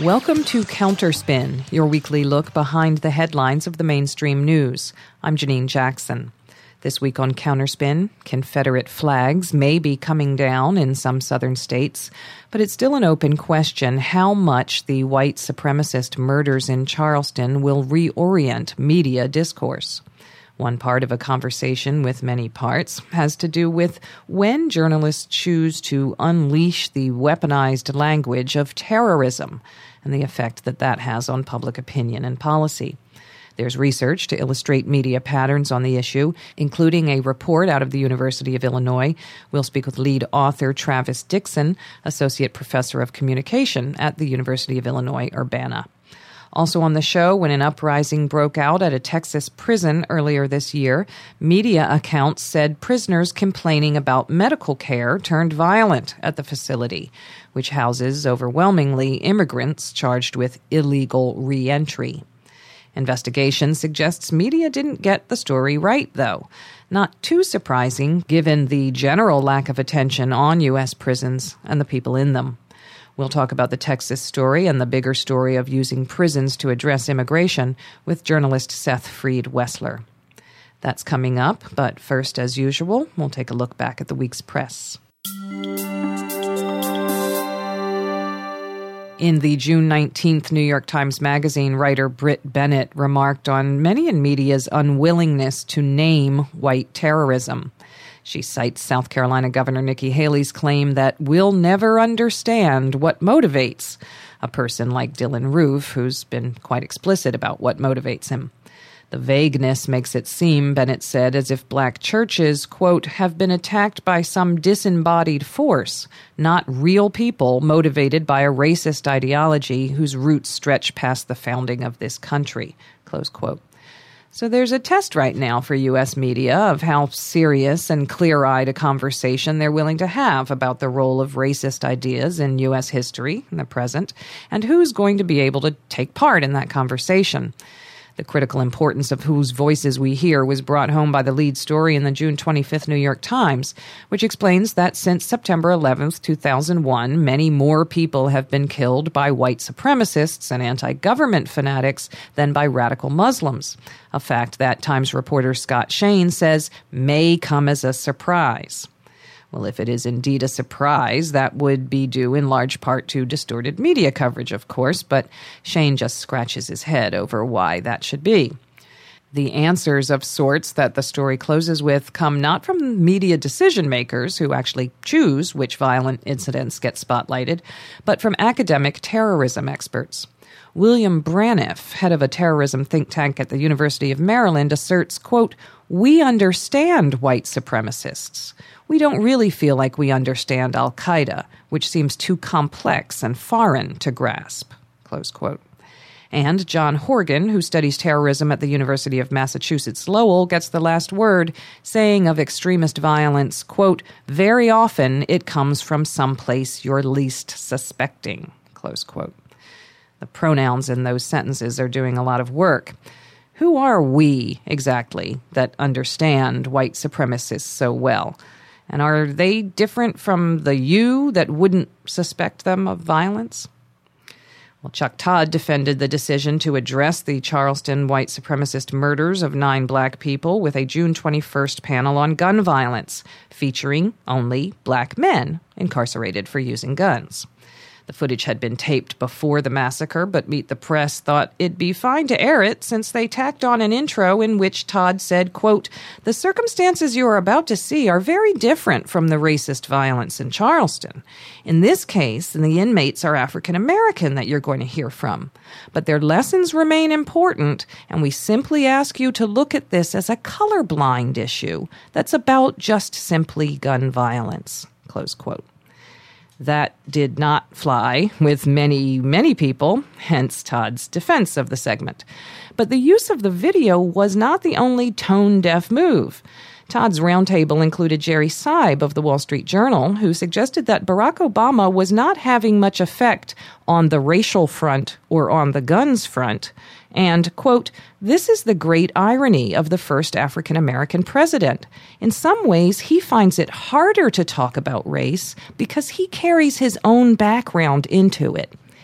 Welcome to Counterspin, your weekly look behind the headlines of the mainstream news. I'm Janine Jackson. This week on Counterspin, Confederate flags may be coming down in some southern states, but it's still an open question how much the white supremacist murders in Charleston will reorient media discourse. One part of a conversation with many parts has to do with when journalists choose to unleash the weaponized language of terrorism and the effect that that has on public opinion and policy. There's research to illustrate media patterns on the issue, including a report out of the University of Illinois. We'll speak with lead author Travis Dixon, Associate Professor of Communication at the University of Illinois, Urbana. Also on the show, when an uprising broke out at a Texas prison earlier this year, media accounts said prisoners complaining about medical care turned violent at the facility, which houses overwhelmingly immigrants charged with illegal re-entry. Investigation suggests media didn't get the story right, though. Not too surprising, given the general lack of attention on U.S. prisons and the people in them. We'll talk about the Texas story and the bigger story of using prisons to address immigration with journalist Seth Freed-Wessler. That's coming up, but first, as usual, we'll take a look back at the week's press. In the June 19th New York Times Magazine, writer Brit Bennett remarked on many in media's unwillingness to name white terrorism. She cites South Carolina Governor Nikki Haley's claim that we'll never understand what motivates a person like Dylann Roof, who's been quite explicit about what motivates him. The vagueness makes it seem, Bennett said, as if black churches, quote, have been attacked by some disembodied force, not real people motivated by a racist ideology whose roots stretch past the founding of this country, close quote. So there's a test right now for U.S. media of how serious and clear-eyed a conversation they're willing to have about the role of racist ideas in U.S. history in the present, and who's going to be able to take part in that conversation. The critical importance of whose voices we hear was brought home by the lead story in the June 25th New York Times, which explains that since September 11th, 2001, many more people have been killed by white supremacists and anti-government fanatics than by radical Muslims, a fact that Times reporter Scott Shane says may come as a surprise. Well, if it is indeed a surprise, that would be due in large part to distorted media coverage, of course, but Shane just scratches his head over why that should be. The answers of sorts that the story closes with come not from media decision-makers who actually choose which violent incidents get spotlighted, but from academic terrorism experts. William Braniff, head of a terrorism think tank at the University of Maryland, asserts, quote, "We understand white supremacists. We don't really feel like we understand al-Qaeda, which seems too complex and foreign to grasp," close quote. And John Horgan, who studies terrorism at the University of Massachusetts Lowell, gets the last word, saying of extremist violence, quote, "Very often it comes from someplace you're least suspecting," close quote. The pronouns in those sentences are doing a lot of work. Who are we, exactly, that understand white supremacists so well? And are they different from the you that wouldn't suspect them of violence? Well, Chuck Todd defended the decision to address the Charleston white supremacist murders of 9 black people with a June 21st panel on gun violence, featuring only black men incarcerated for using guns. The footage had been taped before the massacre, but Meet the Press thought it'd be fine to air it since they tacked on an intro in which Todd said, quote, "The circumstances you are about to see are very different from the racist violence in Charleston. In this case, the inmates are African American that you're going to hear from. But their lessons remain important, and we simply ask you to look at this as a colorblind issue that's about just simply gun violence," close quote. That did not fly with many, many people, hence Todd's defense of the segment. But the use of the video was not the only tone-deaf move. Todd's roundtable included Jerry Seib of the Wall Street Journal, who suggested that Barack Obama was not having much effect on the racial front or on the guns front. And, quote, "This is the great irony of the first African-American president. In some ways, he finds it harder to talk about race because he carries his own background into it.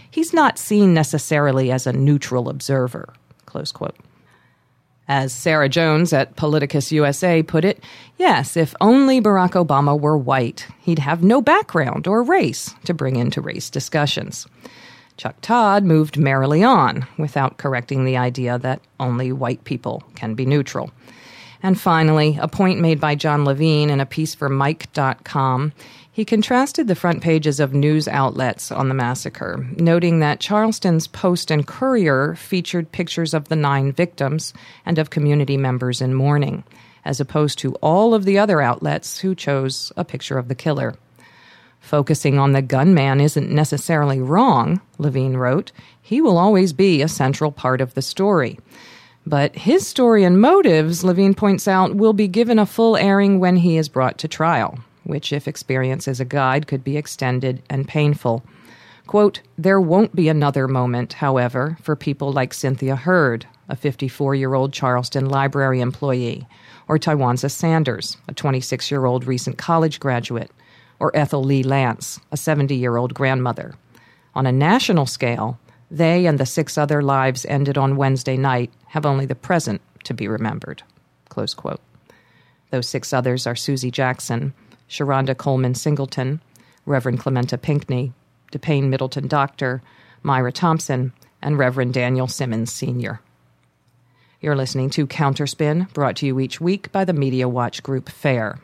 he's not seen necessarily as a neutral observer, close quote. As Sarah Jones at Politicus USA put it, yes, if only Barack Obama were white, he'd have no background or race to bring into race discussions. Chuck Todd moved merrily on without correcting the idea that only white people can be neutral. And finally, a point made by John Levine in a piece for Mike.com. He contrasted the front pages of news outlets on the massacre, noting that Charleston's Post and Courier featured pictures of the 9 victims and of community members in mourning, as opposed to all of the other outlets who chose a picture of the killer. Focusing on the gunman isn't necessarily wrong, Levine wrote. He will always be a central part of the story. But his story and motives, Levine points out, will be given a full airing when he is brought to trial, which, if experience as a guide, could be extended and painful. Quote, there won't be another moment, however, for people like Cynthia Hurd, a 54-year-old Charleston library employee, or Tywanza Sanders, a 26-year-old recent college graduate, or Ethel Lee Lance, a 70-year-old grandmother. On a national scale, they and the 6 other lives ended on Wednesday night have only the present to be remembered. Close quote. Those 6 others are Susie Jackson, Sharonda Coleman Singleton, Reverend Clementa Pinckney, DePayne Middleton Doctor, Myra Thompson, and Reverend Daniel Simmons Sr. You're listening to Counterspin, brought to you each week by the Media Watch Group FAIR.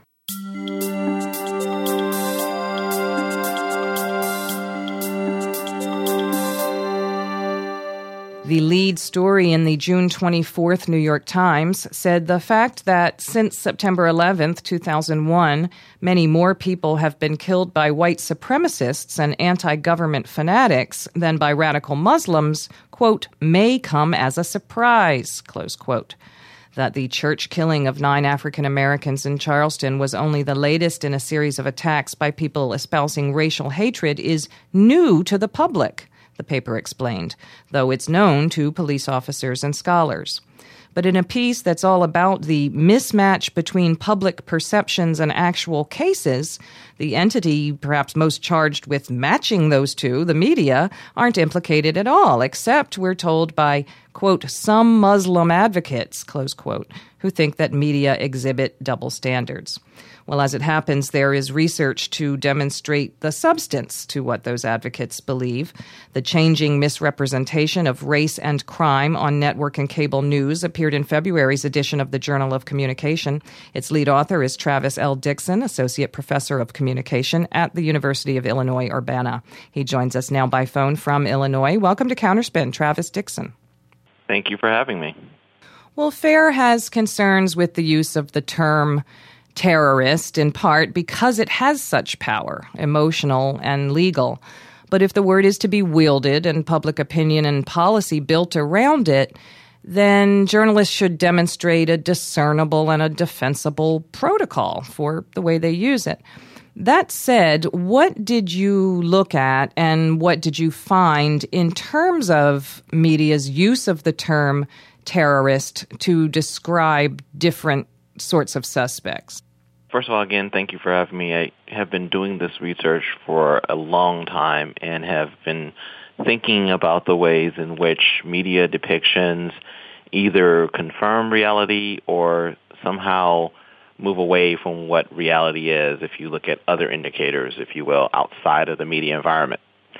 The lead story in the June 24th New York Times said the fact that since September 11th, 2001, many more people have been killed by white supremacists and anti-government fanatics than by radical Muslims, quote, may come as a surprise, close quote. That the church killing of 9 African Americans in Charleston was only the latest in a series of attacks by people espousing racial hatred is new to the public, the paper explained, though it's known to police officers and scholars. But in a piece that's all about the mismatch between public perceptions and actual cases, the entity perhaps most charged with matching those two, the media, aren't implicated at all, except, we're told, by, quote, some Muslim advocates, close quote, who think that media exhibit double standards. Well, as it happens, there is research to demonstrate the substance to what those advocates believe. The Changing Misrepresentation of Race and Crime on Network and Cable News appeared in February's edition of the Journal of Communication. Its lead author is Travis L. Dixon, Associate Professor of Communication at the University of Illinois, Urbana. He joins us now by phone from Illinois. Welcome to Counterspin, Travis Dixon. Thank you for having me. Well, FAIR has concerns with the use of the term terrorist, in part because it has such power, emotional and legal. But if the word is to be wielded and public opinion and policy built around it, then journalists should demonstrate a discernible and a defensible protocol for the way they use it. That said, what did you look at and what did you find in terms of media's use of the term terrorist to describe different sorts of suspects? First of all, again, thank you for having me. I have been doing this research for a long time and have been thinking about the ways in which media depictions either confirm reality or somehow move away from what reality is if you look at other indicators, if you will, outside of the media environment.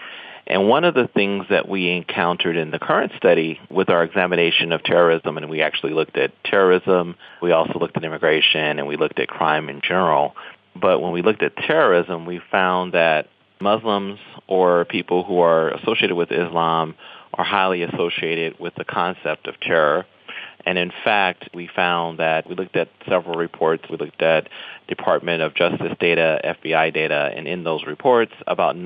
And one of the things that we encountered in the current study with our examination of terrorism, and we actually looked at terrorism, we also looked at immigration, and we looked at crime in general. But when we looked at terrorism, we found that Muslims or people who are associated with Islam are highly associated with the concept of terror. And in fact, we found that we looked at several reports. We looked at Department of Justice data, FBI data, and in those reports, about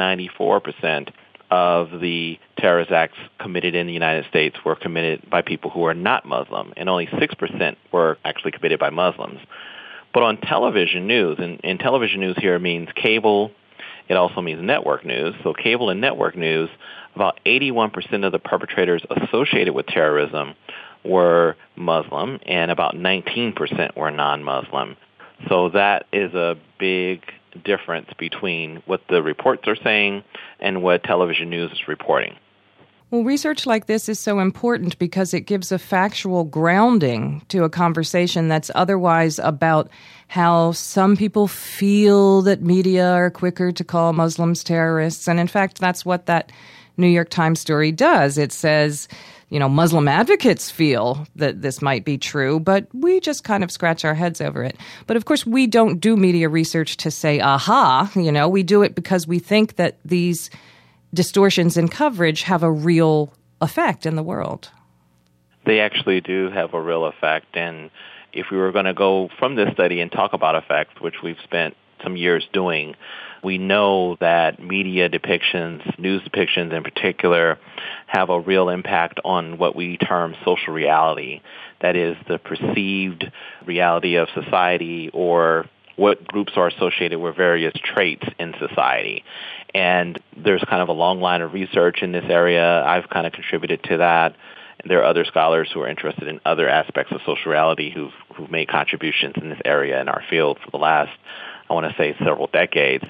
94% of the terrorist acts committed in the United States were committed by people who are not Muslim, and only 6% were actually committed by Muslims. But on television news, and television news here means cable, it also means network news. So cable and network news, about 81% of the perpetrators associated with terrorism were Muslim, and about 19% were non-Muslim. So that is a big difference between what the reports are saying and what television news is reporting. Well, research like this is so important because it gives a factual grounding to a conversation that's otherwise about how some people feel that media are quicker to call Muslims terrorists. And in fact, that's what that New York Times story does. It says, Muslim advocates feel that this might be true, but we just kind of scratch our heads over it. But of course, we don't do media research to say, aha, we do it because we think that these distortions in coverage have a real effect in the world. They actually do have a real effect. And if we were going to go from this study and talk about effects, which we've spent some years doing, we know that media depictions, news depictions in particular, have a real impact on what we term social reality. That is the perceived reality of society, or what groups are associated with various traits in society. And there's kind of a long line of research in this area. I've kind of contributed to that. There are other scholars who are interested in other aspects of social reality who've made contributions in this area in our field for the last, I want to say, several decades.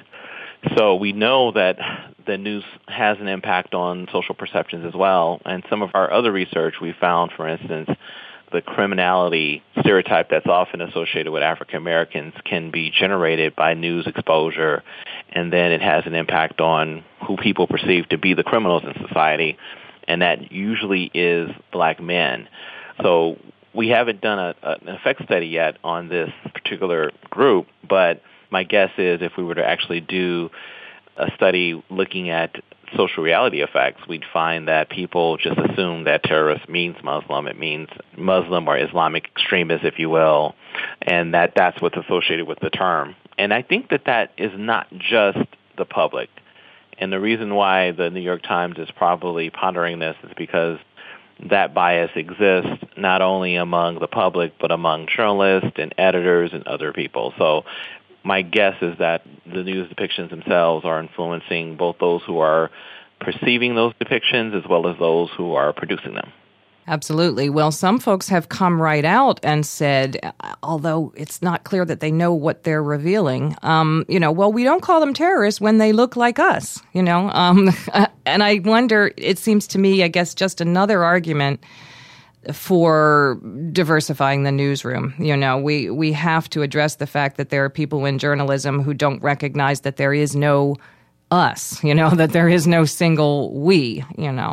So we know that the news has an impact on social perceptions as well. And some of our other research, we found, for instance, the criminality stereotype that's often associated with African Americans can be generated by news exposure, and then it has an impact on who people perceive to be the criminals in society, and that usually is black men. So we haven't done an effect study yet on this particular group, but my guess is if we were to actually do a study looking at social reality effects, we'd find that people just assume that terrorist means Muslim. It means Muslim or Islamic extremists, if you will, and that's what's associated with the term. And I think that is not just the public. And the reason why the New York Times is probably pondering this is because that bias exists not only among the public, but among journalists and editors and other people. So my guess is that the news depictions themselves are influencing both those who are perceiving those depictions as well as those who are producing them. Absolutely. Well, some folks have come right out and said, although it's not clear that they know what they're revealing, well, we don't call them terrorists when they look like us, and I wonder, it seems to me, I guess, just another argument for diversifying the newsroom. We have to address the fact that there are people in journalism who don't recognize that there is no us, that there is no single we,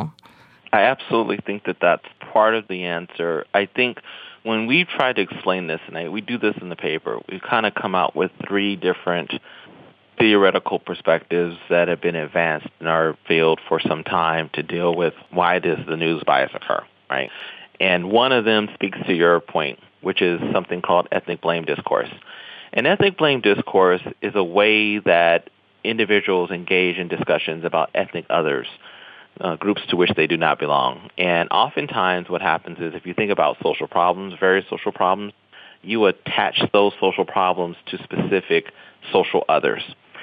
I absolutely think that that's part of the answer. I think when we try to explain this, and we do this in the paper, we kind of come out with three different theoretical perspectives that have been advanced in our field for some time to deal with why does the news bias occur, right? And one of them speaks to your point, which is something called ethnic blame discourse. And ethnic blame discourse is a way that individuals engage in discussions about ethnic others, groups to which they do not belong. And oftentimes what happens is if you think about social problems, various social problems, you attach those social problems to specific social others,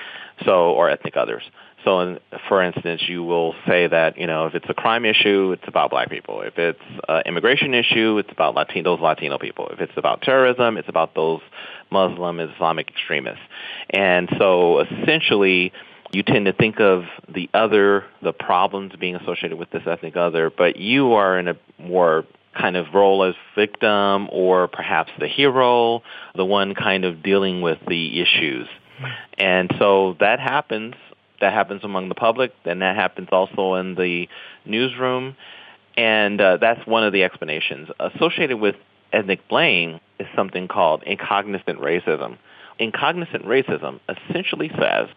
or ethnic others. So, for instance, you will say that, if it's a crime issue, it's about black people. If it's an immigration issue, it's about those Latino people. If it's about terrorism, it's about those Muslim, Islamic extremists. And so, essentially, you tend to think of the other, the problems being associated with this ethnic other, but you are in a more kind of role as victim or perhaps the hero, the one kind of dealing with the issues. And so that happens. That happens among the public, and that happens also in the newsroom, and that's one of the explanations. Associated with ethnic blame is something called incognizant racism. Incognizant racism essentially says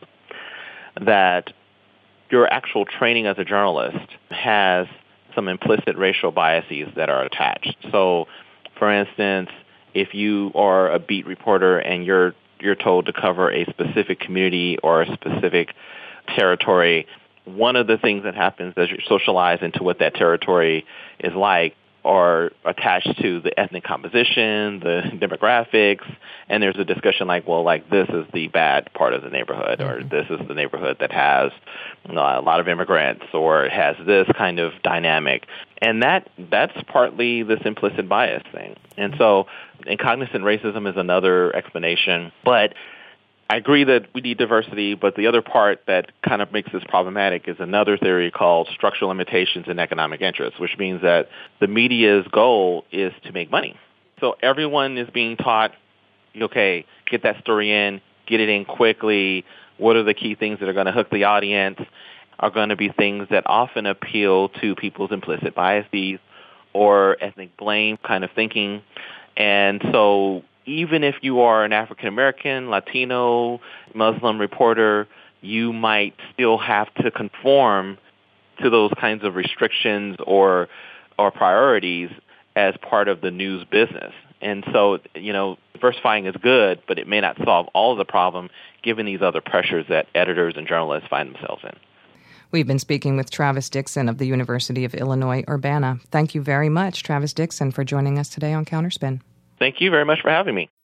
that your actual training as a journalist has some implicit racial biases that are attached. So, for instance, if you are a beat reporter and you're told to cover a specific community or a specific territory, one of the things that happens as you socialize into what that territory is like are attached to the ethnic composition, the demographics, and there's a discussion this is the bad part of the neighborhood, or this is the neighborhood that has a lot of immigrants, or it has this kind of dynamic. And that's partly this implicit bias thing. And so incognizant racism is another explanation, but I agree that we need diversity, but the other part that kind of makes this problematic is another theory called structural limitations in economic interests, which means that the media's goal is to make money. So everyone is being taught, okay, get that story in, get it in quickly. What are the key things that are going to hook the audience? Are going to be things that often appeal to people's implicit biases or ethnic blame kind of thinking. And so even if you are an African American, Latino, Muslim reporter, you might still have to conform to those kinds of restrictions or priorities as part of the news business. And so, diversifying is good, but it may not solve all of the problem given these other pressures that editors and journalists find themselves in. We've been speaking with Travis Dixon of the University of Illinois, Urbana. Thank you very much, Travis Dixon, for joining us today on Counterspin. Thank you very much for having me.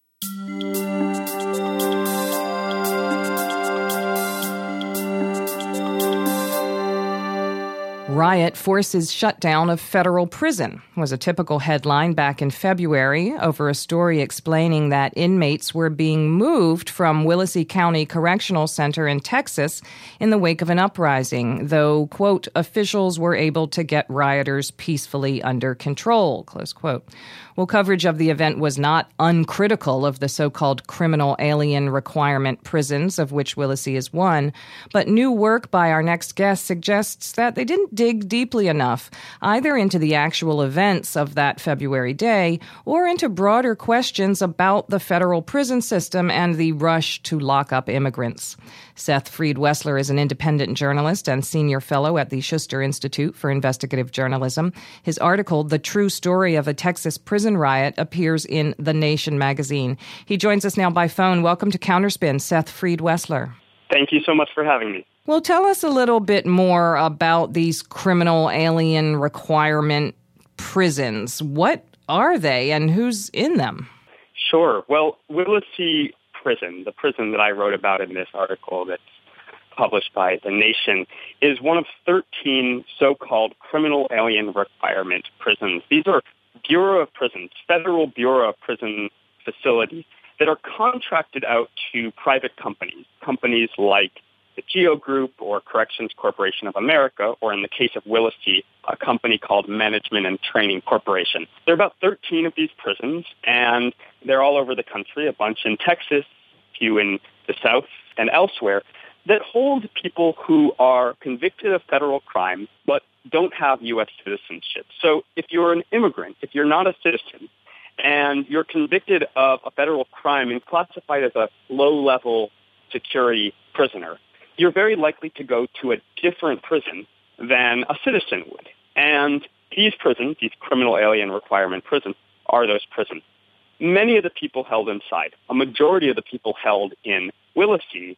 Riot forces shutdown of federal prison was a typical headline back in February over a story explaining that inmates were being moved from Willacy County Correctional Center in Texas in the wake of an uprising, though, quote, officials were able to get rioters peacefully under control, close quote. Well, coverage of the event was not uncritical of the so-called criminal alien requirement prisons, of which Willacy is one, but new work by our next guest suggests that they didn't dig deeply enough, either into the actual events of that February day or into broader questions about the federal prison system and the rush to lock up immigrants. Seth Freed-Wessler is an independent journalist and senior fellow at the Schuster Institute for Investigative Journalism. His article, The True Story of a Texas Prison Riot, appears in The Nation magazine. He joins us now by phone. Welcome to Counterspin, Seth Freed-Wessler. Thank you so much for having me. Well, tell us a little bit more about these criminal alien requirement prisons. What are they and who's in them? Sure. Well, Willacy Prison, the prison that I wrote about in this article that's published by The Nation, is one of 13 so-called criminal alien requirement prisons. These are Bureau of Prisons, Federal Bureau of Prison facilities that are contracted out to private companies like the GEO Group or Corrections Corporation of America, or in the case of Willacy, a company called Management and Training Corporation. There are about 13 of these prisons, and they're all over the country, a bunch in Texas, a few in the South and elsewhere, that hold people who are convicted of federal crime but don't have U.S. citizenship. So if you're an immigrant, if you're not a citizen, and you're convicted of a federal crime and classified as a low-level security prisoner, you're very likely to go to a different prison than a citizen would. And these prisons, these criminal alien requirement prisons, are those prisons. Many of the people held inside, a majority of the people held in Willacy,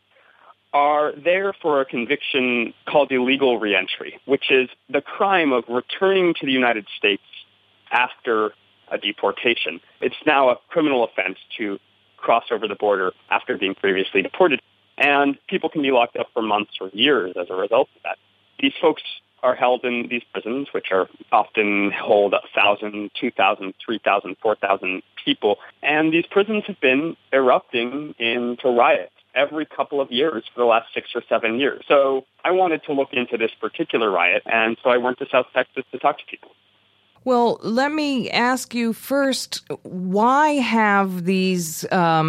are there for a conviction called illegal reentry, which is the crime of returning to the United States after a deportation. It's now a criminal offense to cross over the border after being previously deported. And people can be locked up for months or years as a result of that. These folks are held in these prisons, which are often hold 1,000, 2,000, 3,000, 4,000 people. And these prisons have been erupting into riots every couple of years for the last 6 or 7 years. So I wanted to look into this particular riot, and so I went to South Texas to talk to people. Well, let me ask you first, why have these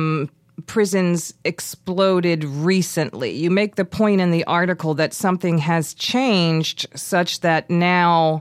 prisons exploded recently? You make the point in the article that something has changed such that now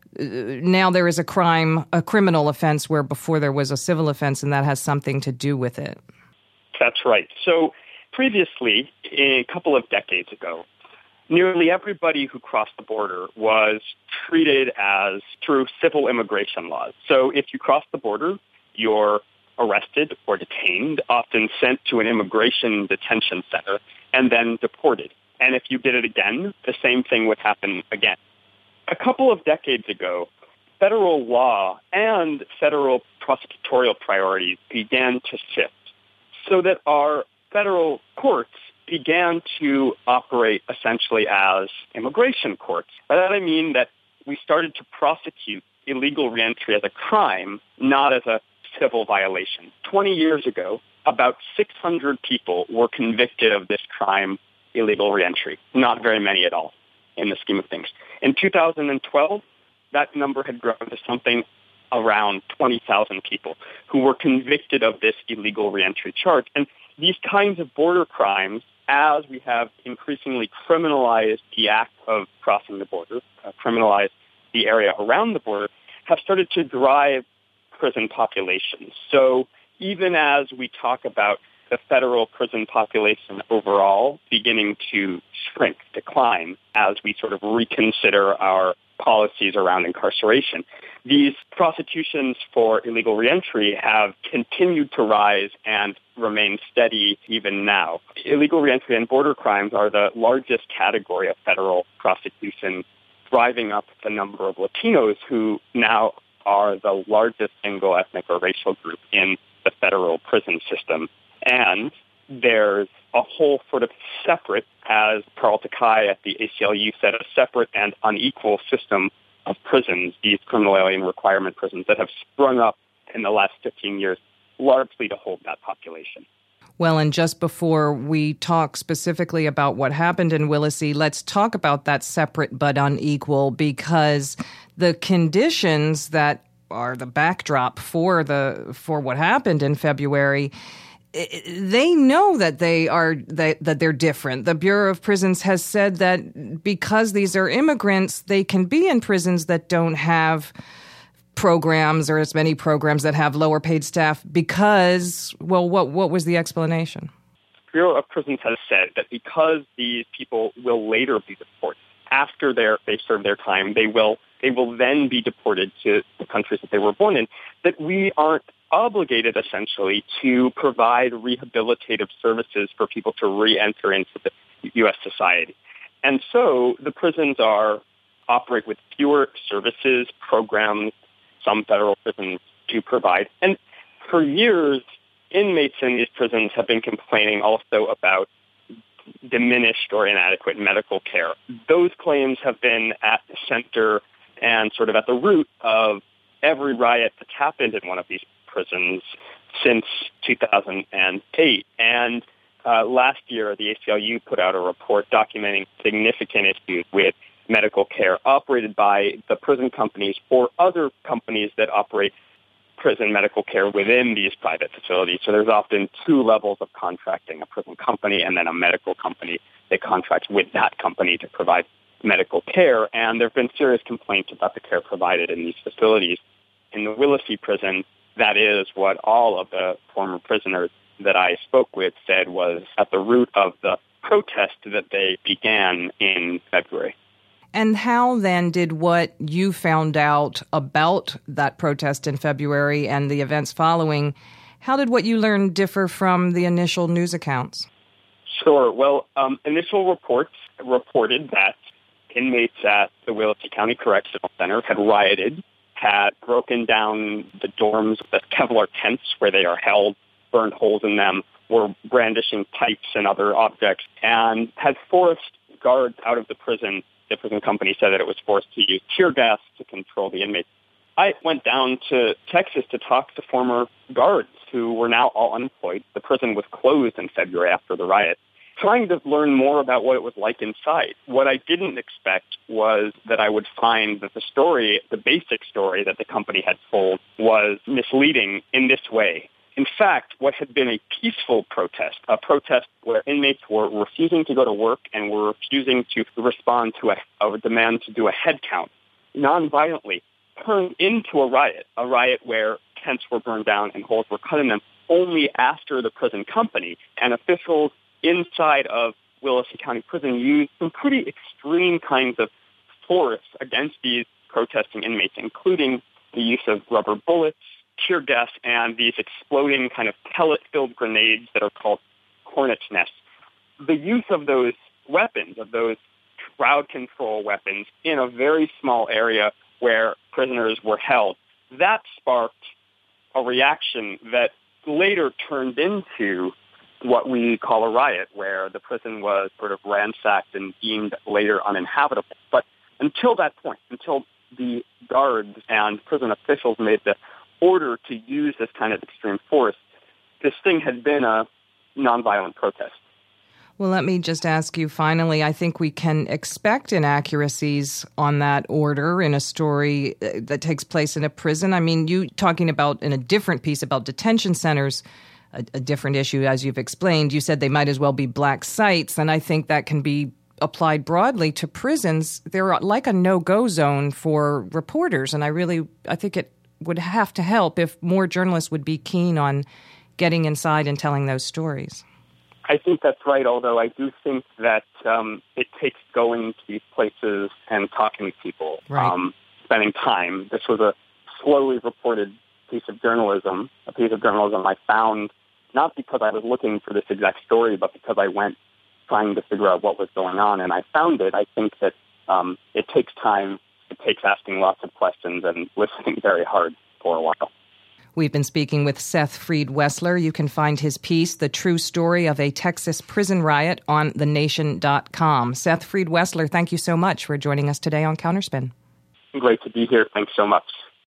there is a criminal offense where before there was a civil offense, and that has something to do with it. That's right. So previously, a couple of decades ago, nearly everybody who crossed the border was treated as through civil immigration laws. So if you cross the border, you're arrested or detained, often sent to an immigration detention center, and then deported. And if you did it again, the same thing would happen again. A couple of decades ago, federal law and federal prosecutorial priorities began to shift so that our federal courts began to operate essentially as immigration courts. By that I mean that we started to prosecute illegal reentry as a crime, not as a civil violation. 20 years ago, about 600 people were convicted of this crime, illegal reentry. Not very many at all in the scheme of things. In 2012, that number had grown to something around 20,000 people who were convicted of this illegal reentry charge. And these kinds of border crimes, as we have increasingly criminalized the act of crossing the border, criminalized the area around the border, have started to drive prison populations. So even as we talk about the federal prison population overall beginning to shrink, decline, as we sort of reconsider our policies around incarceration, these prosecutions for illegal reentry have continued to rise and remain steady even now. Illegal reentry and border crimes are the largest category of federal prosecution, driving up the number of Latinos who now are the largest single ethnic or racial group in the federal prison system. And there's a whole sort of separate, as Carl Takai at the ACLU said, a separate and unequal system of prisons, these criminal alien requirement prisons that have sprung up in the last 15 years, largely to hold that population. Well, and just before we talk specifically about what happened in Willacy, let's talk about that separate but unequal, because the conditions that are the backdrop for what happened in February, they know that that they're different. The Bureau of Prisons has said that because these are immigrants, they can be in prisons that don't have programs or as many programs that have lower paid staff because, well, what was the explanation? The Bureau of Prisons has said that because these people will later be deported, after they serve their time, they will then be deported to the countries that they were born in, that we aren't obligated essentially to provide rehabilitative services for people to re-enter into the U.S. society. And so the prisons operate with fewer services, programs, some federal prisons do provide. And for years, inmates in these prisons have been complaining also about diminished or inadequate medical care. Those claims have been at the center and sort of at the root of every riot that's happened in one of these prisons since 2008. And last year, the ACLU put out a report documenting significant issues with medical care operated by the prison companies or other companies that operate prison medical care within these private facilities. So there's often two levels of contracting, a prison company and then a medical company that contracts with that company to provide medical care. And there have been serious complaints about the care provided in these facilities. In the Willacy prison, that is what all of the former prisoners that I spoke with said was at the root of the protest that they began in February. And how then did what you found out about that protest in February and the events following, how did what you learned differ from the initial news accounts? Sure. Well, initial reports reported that inmates at the Willacy County Correctional Center had rioted, had broken down the dorms, the Kevlar tents where they are held, burned holes in them, were brandishing pipes and other objects, and had forced guards out of the prison. The prison company said that it was forced to use tear gas to control the inmates. I went down to Texas to talk to former guards who were now all unemployed. The prison was closed in February after the riot, trying to learn more about what it was like inside. What I didn't expect was that I would find that the basic story that the company had told was misleading in this way. In fact, what had been a peaceful protest, a protest where inmates were refusing to go to work and were refusing to respond to a demand to do a head count nonviolently, turned into a riot where tents were burned down and holes were cut in them only after the prison company and officials inside of Willacy County Prison used some pretty extreme kinds of force against these protesting inmates, including the use of rubber bullets, tear gas, and these exploding kind of pellet-filled grenades that are called hornet's nests. The use of those weapons, of those crowd control weapons, in a very small area where prisoners were held, that sparked a reaction that later turned into what we call a riot, where the prison was sort of ransacked and deemed later uninhabitable. But until that point, until the guards and prison officials made the order to use this kind of extreme force, this thing had been a nonviolent protest. Well, let me just ask you finally, I think we can expect inaccuracies on that order in a story that takes place in a prison. I mean, you talking about in a different piece about detention centers, a different issue, as you've explained, you said they might as well be black sites, and I think that can be applied broadly to prisons. They're like a no-go zone for reporters, and I think it would have to help if more journalists would be keen on getting inside and telling those stories. I think that's right, although I do think that it takes going to these places and talking to people, right. Spending time. This was a slowly reported piece of journalism I found not because I was looking for this exact story, but because I went trying to figure out what was going on, and I found it. I think that it takes time, it takes asking lots of questions and listening very hard for a while. We've been speaking with Seth Freed-Wessler. You can find his piece, The True Story of a Texas Prison Riot, on thenation.com. Seth Freed-Wessler, thank you so much for joining us today on Counterspin. Great to be here. Thanks so much.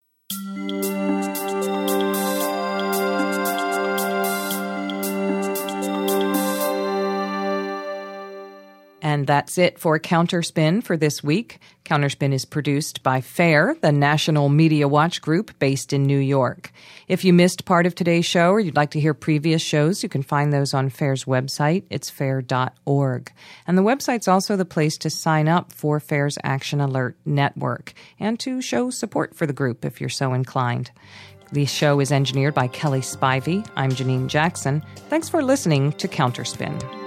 And that's it for Counterspin for this week. Counterspin is produced by FAIR, the National Media Watch Group based in New York. If you missed part of today's show or you'd like to hear previous shows, you can find those on FAIR's website. It's fair.org. And the website's also the place to sign up for FAIR's Action Alert Network and to show support for the group if you're so inclined. The show is engineered by Kelly Spivey. I'm Janine Jackson. Thanks for listening to Counterspin.